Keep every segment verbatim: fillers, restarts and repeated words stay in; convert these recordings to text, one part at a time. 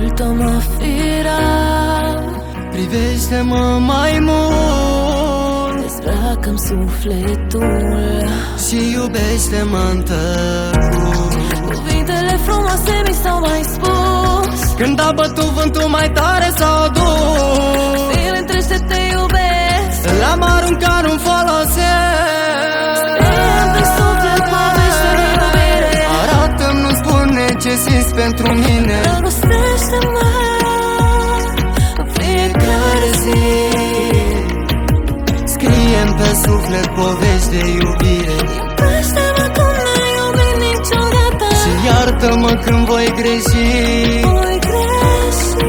ascultă-mă, firea, privește-mă mai mult, dezbracă-mi sufletul și iubește-mă în tăcut. Cuvintele frumoase mi s-au mai spus, Când a bătut vântul mai tare s-au dus. zile întregi de te iubesc, L-am aruncat, nu-mi folosesc. scriem pe suflet povești de iubire. Arată-mi, nu spune ce simți pentru mine. Drăgostește-mă în fiecare zi, Scriem pe suflet povești de iubire. iubește-mă cum n-ai iubit niciodată. Și iartă-mă când voi greși. Voi greși.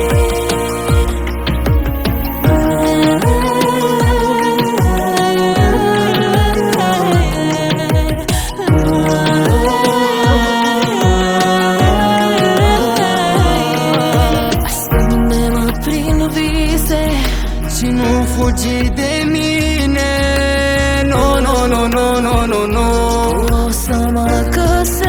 Ascunde-mă prin vise Și nu fugi de mine. No, no, no, no, no, no, no. o să mă găsești.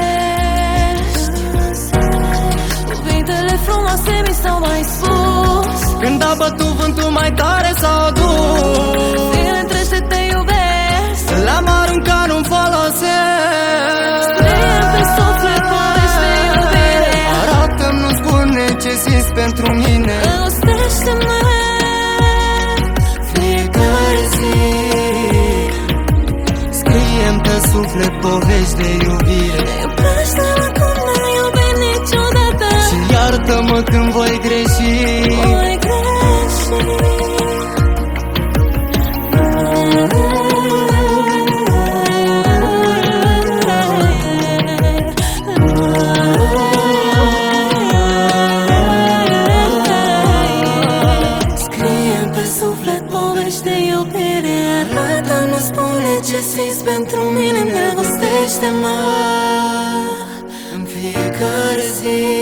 Cuvintele frumoase mi s-au mai spus, Când a bătut vântul mai tare s-au dus. zile întregi de te iubesc, L-am aruncat, nu-mi folosesc. scriem pe suflet povești de iubire. Arată-mi, nu spune ce simți pentru mine. Drăgostește-mă Fiecare zi scriem pe suflet povești de iubire. iubește-mă cum n-ai iubit niciodată. Și iartă-mă când voi greși. Voi greși. Scriem pe suflet povești de iubire. Arată, nu spune ce simți pentru mine. Îndrăgostește-mă În fiecare zi